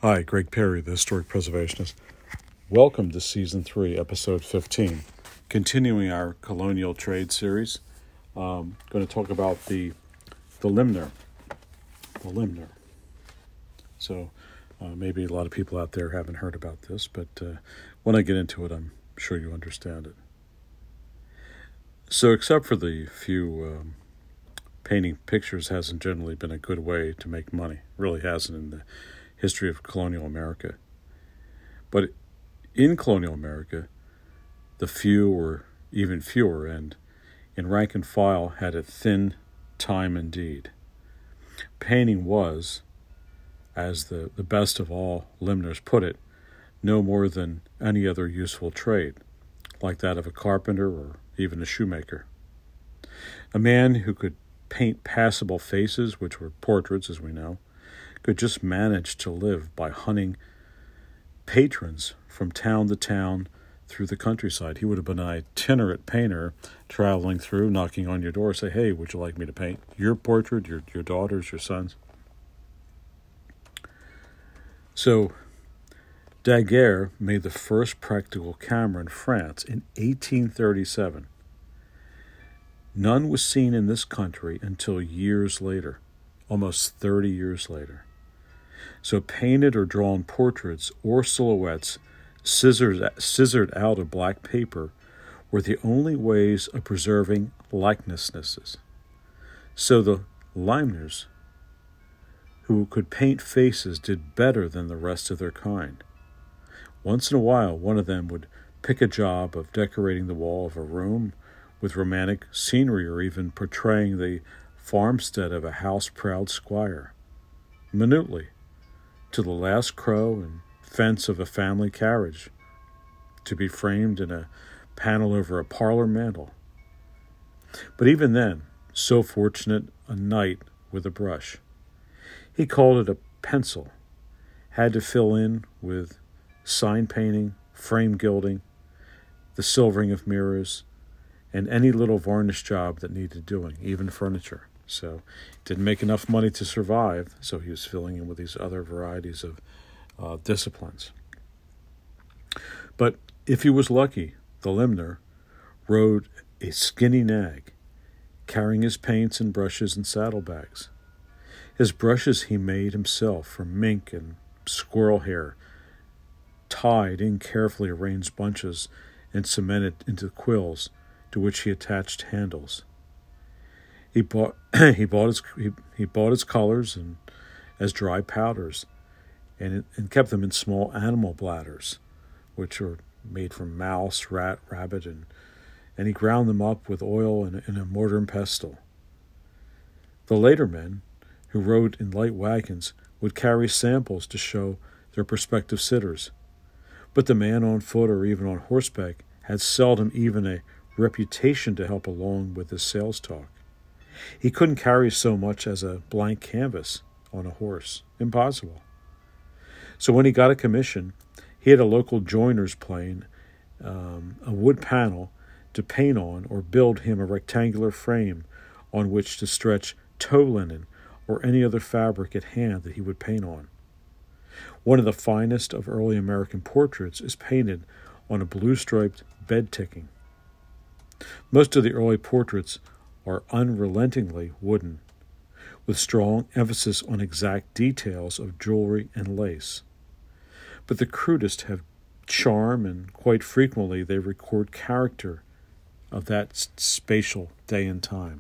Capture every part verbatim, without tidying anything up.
Hi, Greg Perry, the Historic Preservationist. Welcome to Season three, Episode fifteen. Continuing our colonial trade series, I'm going to talk about the the limner. The limner. So uh, maybe a lot of people out there haven't heard about this, but uh, when I get into it, I'm sure you understand it. So except for the few um, painting pictures hasn't generally been a good way to make money. It really hasn't in the history of colonial America. But in colonial America, the few were even fewer, and in rank and file had a thin time indeed. Painting was, as the, the best of all limners put it, no more than any other useful trade, like that of a carpenter or even a shoemaker. A man who could paint passable faces, which were portraits, as we know, could just manage to live by hunting patrons from town to town through the countryside. He would have been an itinerant painter traveling through, knocking on your door, say, hey, would you like me to paint your portrait, your, your daughter's, your son's? So Daguerre made the first practical camera in France in eighteen thirty-seven. None was seen in this country until years later, almost thirty years later. So painted or drawn portraits or silhouettes scissored, scissored out of black paper were the only ways of preserving likenesses. So the limners, who could paint faces, did better than the rest of their kind. Once in a while, one of them would pick a job of decorating the wall of a room with romantic scenery or even portraying the farmstead of a house-proud squire, minutely, to the last crow and fence of a family carriage, to be framed in a panel over a parlor mantel. But even then, so fortunate a knight with a brush. He called it a pencil, had to fill in with sign painting, frame gilding, the silvering of mirrors, and any little varnish job that needed doing, even furniture. So didn't make enough money to survive, so he was filling in with these other varieties of uh, disciplines. But if he was lucky, the limner rode a skinny nag, carrying his paints and brushes and saddlebags. His brushes he made himself from mink and squirrel hair, tied in carefully arranged bunches and cemented into quills to which he attached handles. He bought he bought his he, he bought his colors and as dry powders, and and kept them in small animal bladders, which were made from mouse, rat, rabbit, and and he ground them up with oil in, in a mortar and pestle. The later men, who rode in light wagons, would carry samples to show their prospective sitters, but the man on foot or even on horseback had seldom even a reputation to help along with his sales talk. He couldn't carry so much as a blank canvas on a horse. Impossible. So when he got a commission, he had a local joiner's plane, um, a wood panel to paint on, or build him a rectangular frame on which to stretch tow linen or any other fabric at hand that he would paint on. One of the finest of early American portraits is painted on a blue-striped bed ticking. Most of the early portraits are unrelentingly wooden, with strong emphasis on exact details of jewelry and lace. But the crudest have charm, and quite frequently they record character of that spatial day and time.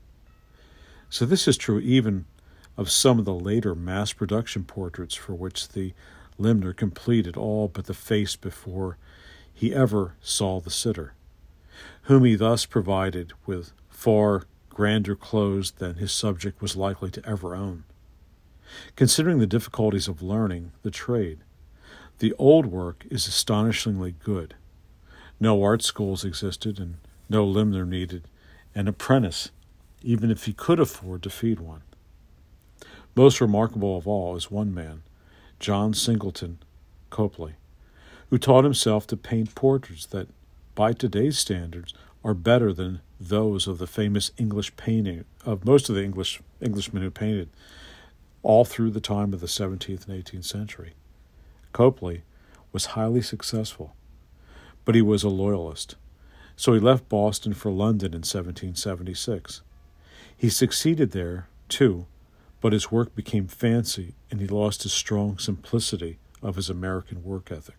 So this is true even of some of the later mass-production portraits for which the limner completed all but the face before he ever saw the sitter, whom he thus provided with far grander clothes than his subject was likely to ever own. Considering the difficulties of learning the trade, the old work is astonishingly good. No art schools existed, and no limner needed an apprentice, even if he could afford to feed one. Most remarkable of all is one man, John Singleton Copley, who taught himself to paint portraits that, by today's standards, are better than those of the famous English painting of most of the English Englishmen who painted all through the time of the seventeenth and eighteenth century. Copley, was highly successful, but he was a loyalist, so he left Boston for London in seventeen seventy-six. He succeeded there, too, but his work became fancy and he lost his strong simplicity of his American work ethic.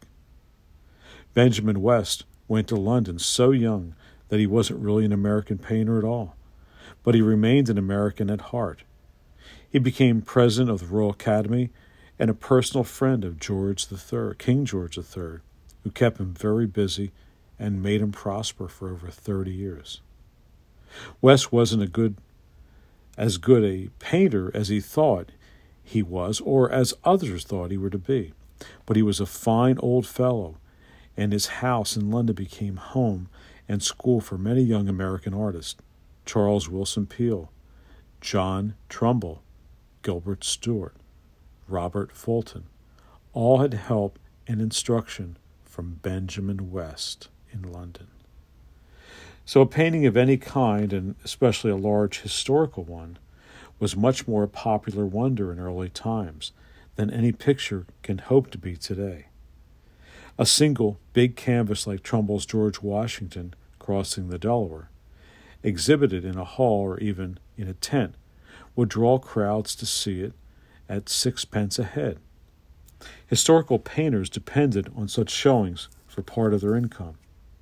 Benjamin West went to London so young that he wasn't really an American painter at all, but he remained an American at heart. He became president of the Royal Academy and a personal friend of George the Third, King George the Third, who kept him very busy and made him prosper for over thirty years. West wasn't a good, as good a painter as he thought he was, or as others thought he were to be, but he was a fine old fellow, and his house in London became home and school for many young American artists: Charles Willson Peale, John Trumbull, Gilbert Stuart, Robert Fulton. All had help and instruction from Benjamin West in London. So a painting of any kind, and especially a large historical one, was much more a popular wonder in early times than any picture can hope to be today. A single big canvas like Trumbull's George Washington crossing the Delaware, exhibited in a hall or even in a tent, would draw crowds to see it at sixpence a head. Historical painters depended on such showings for part of their income.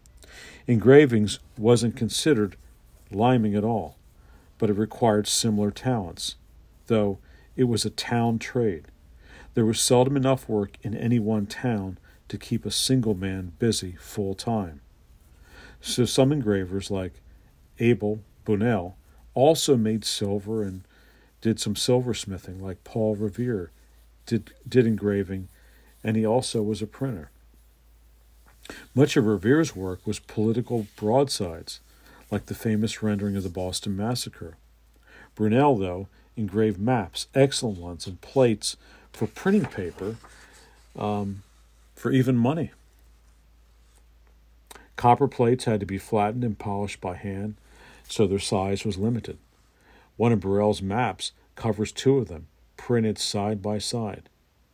Engravings wasn't considered liming at all, but it required similar talents, though it was a town trade. There was seldom enough work in any one town to keep a single man busy full time. So some engravers like Abel Bunnell also made silver and did some silversmithing, like Paul Revere did, did engraving, and he also was a printer. Much of Revere's work was political broadsides, like the famous rendering of the Boston Massacre. Brunel, though, engraved maps, excellent ones, and plates for printing paper, um, for even money. Copper plates had to be flattened and polished by hand, so their size was limited. One of Burrell's maps covers two of them, printed side by side.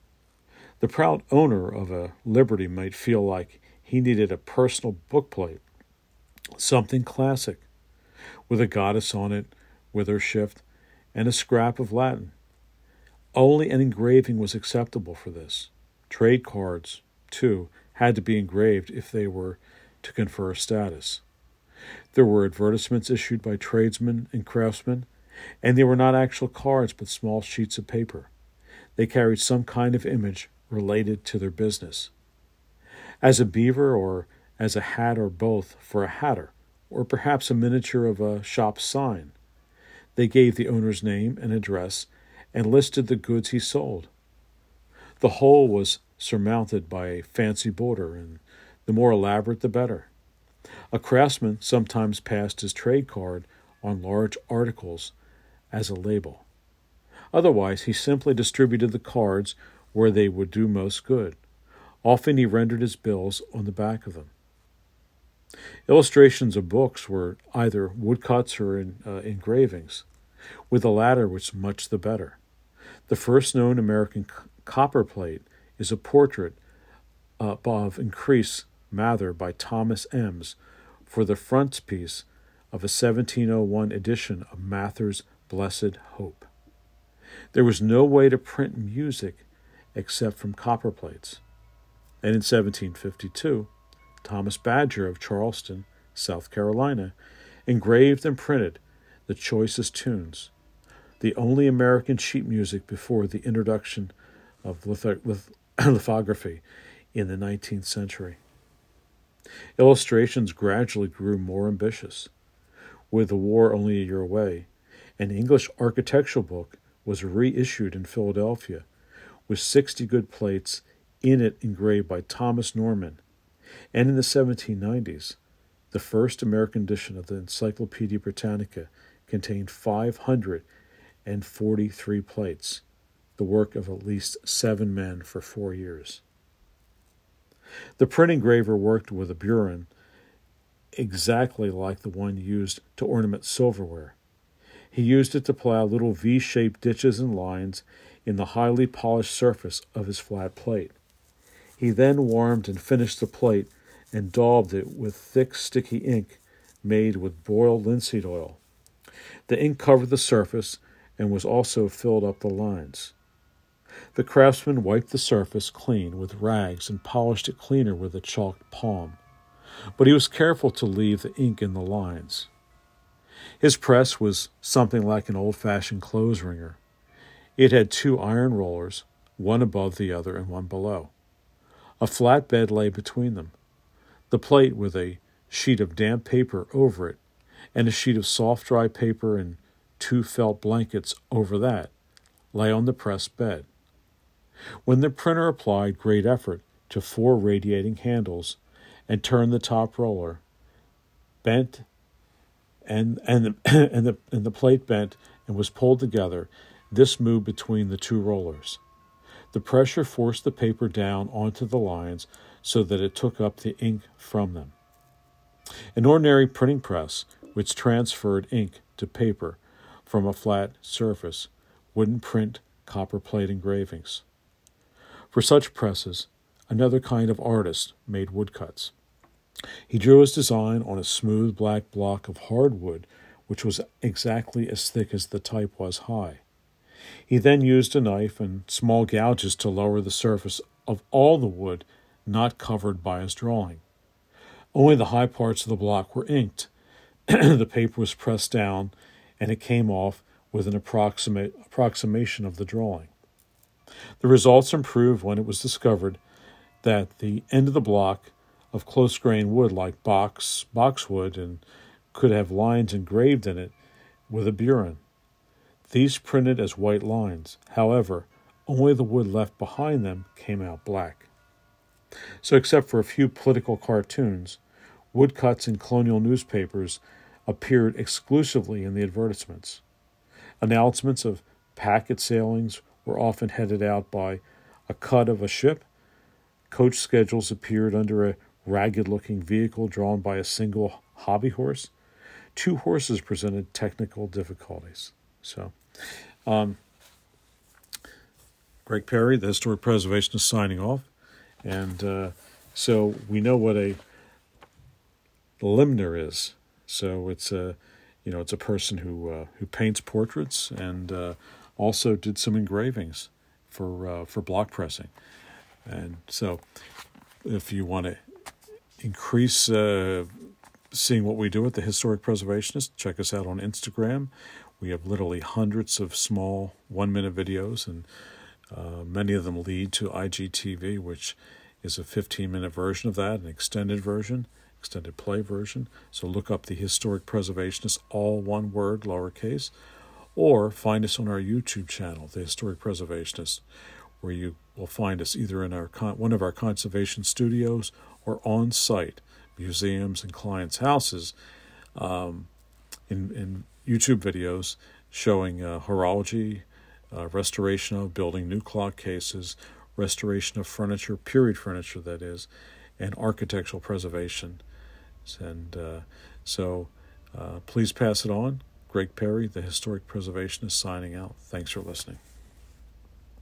The proud owner of a Liberty might feel like he needed a personal bookplate, something classic, with a goddess on it, with her shift, and a scrap of Latin. Only an engraving was acceptable for this. Trade cards, too, had to be engraved if they were to confer status. There were advertisements issued by tradesmen and craftsmen, and they were not actual cards but small sheets of paper. They carried some kind of image related to their business. As a beaver or as a hat or both for a hatter, or perhaps a miniature of a shop sign. They gave the owner's name and address and listed the goods he sold. The whole was surmounted by a fancy border, and the more elaborate the better. A craftsman sometimes passed his trade card on large articles as a label. Otherwise, he simply distributed the cards where they would do most good. Often he rendered his bills on the back of them. Illustrations of books were either woodcuts or in, uh, engravings. With the latter was much the better. The first known American c- copper plate is a portrait uh, of Increase Mather by Thomas Ems for the frontispiece of a seventeen oh one edition of Mather's Blessed Hope. There was no way to print music except from copper plates. And in seventeen fifty-two, Thomas Badger of Charleston, South Carolina, engraved and printed the choicest tunes, the only American sheet music before the introduction of litho- lith- lithography in the nineteenth century. Illustrations gradually grew more ambitious. With the war only a year away, an English architectural book was reissued in Philadelphia with sixty good plates in it engraved by Thomas Norman, and in the seventeen nineties, the first American edition of the Encyclopedia Britannica contained five hundred forty-three plates, the work of at least seven men for four years. The print engraver worked with a burin exactly like the one used to ornament silverware. He used it to plow little V-shaped ditches and lines in the highly polished surface of his flat plate. He then warmed and finished the plate and daubed it with thick, sticky ink made with boiled linseed oil. The ink covered the surface and was also filled up the lines. The craftsman wiped the surface clean with rags and polished it cleaner with a chalked palm, but he was careful to leave the ink in the lines. His press was something like an old-fashioned clothes wringer. It had two iron rollers, one above the other and one below. A flat bed lay between them. The plate with a sheet of damp paper over it, and a sheet of soft dry paper and two felt blankets over that, lay on the press bed. When the printer applied great effort to four radiating handles and turned the top roller, bent and and the, and the and the plate bent and was pulled together, this moved between the two rollers. The pressure forced the paper down onto the lines so that it took up the ink from them. An ordinary printing press, which transferred ink to paper from a flat surface, wouldn't print copper plate engravings. For such presses, another kind of artist made woodcuts. He drew his design on a smooth black block of hardwood, which was exactly as thick as the type was high. He then used a knife and small gouges to lower the surface of all the wood not covered by his drawing. Only the high parts of the block were inked. The paper was pressed down, and it came off with an approximate approximation of the drawing. The results improved when it was discovered that the end of the block of close-grained wood like box, boxwood and could have lines engraved in it with a burin. These printed as white lines. However, only the wood left behind them came out black. So except for a few political cartoons, woodcuts in colonial newspapers appeared exclusively in the advertisements. Announcements of packet sailings were often headed out by a cut of a ship. Coach schedules appeared under a ragged-looking vehicle drawn by a single hobby horse. Two horses presented technical difficulties. So, um, Greg Perry, the historic preservationist, signing off. And uh, so we know what a limner is. So it's a, you know, it's a person who uh, who paints portraits and uh, also did some engravings for uh, for block pressing. And so, if you want to increase uh, seeing what we do at the Historic Preservationist, check us out on Instagram. We have literally hundreds of small one-minute videos, and uh, many of them lead to I G T V, which is a fifteen-minute version of that, an extended version, extended play version. So look up the Historic Preservationist, all one word, lowercase, or find us on our YouTube channel, the Historic Preservationist, where you will find us either in our con- one of our conservation studios or on site, museums and clients' houses, um, in, in YouTube videos showing uh, horology, uh, restoration of building new clock cases, restoration of furniture, period furniture that is, and architectural preservation. And uh, so uh, please pass it on. Greg Perry, the Historic Preservationist, signing out. Thanks for listening.